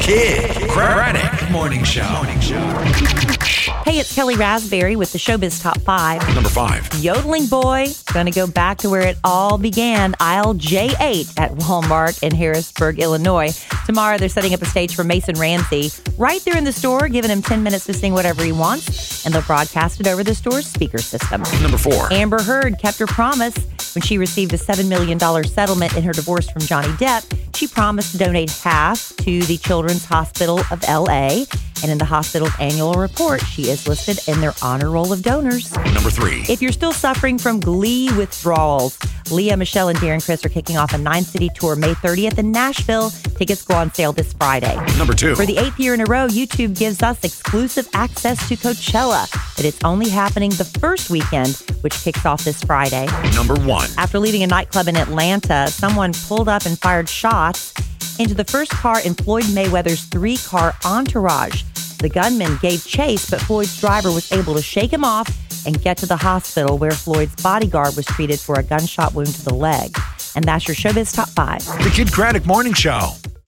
Kid Craddock Morning Show. Hey, it's Kelly Raspberry with the Showbiz Top 5. Number 5. Yodeling Boy, going to go back to where it all began, aisle J8 at Walmart in Harrisburg, Illinois. Tomorrow, they're setting up a stage for Mason Ramsey right there in the store, giving him 10 minutes to sing whatever he wants, and they'll broadcast it over the store's speaker system. Number 4. Amber Heard kept her promise when she received a $7 million settlement in her divorce from Johnny Depp. She promised to donate half to the Children's Hospital of L.A., and in the hospital's annual report, she is listed in their honor roll of donors. Number 3. If you're still suffering from Glee withdrawals, Leah, Michelle, and Darren Criss are kicking off a 9-city tour May 30th in Nashville. Tickets go on sale this Friday. Number 2. For the 8th year in a row, YouTube gives us exclusive access to Coachella, but it's only happening the first weekend, which kicks off this Friday. Number 1. After leaving a nightclub in Atlanta, someone pulled up and fired shots into the first car in Floyd Mayweather's 3-car entourage. The gunman gave chase, but Floyd's driver was able to shake him off and get to the hospital where Floyd's bodyguard was treated for a gunshot wound to the leg. And that's your Showbiz Top 5. The Kid Craddock Morning Show.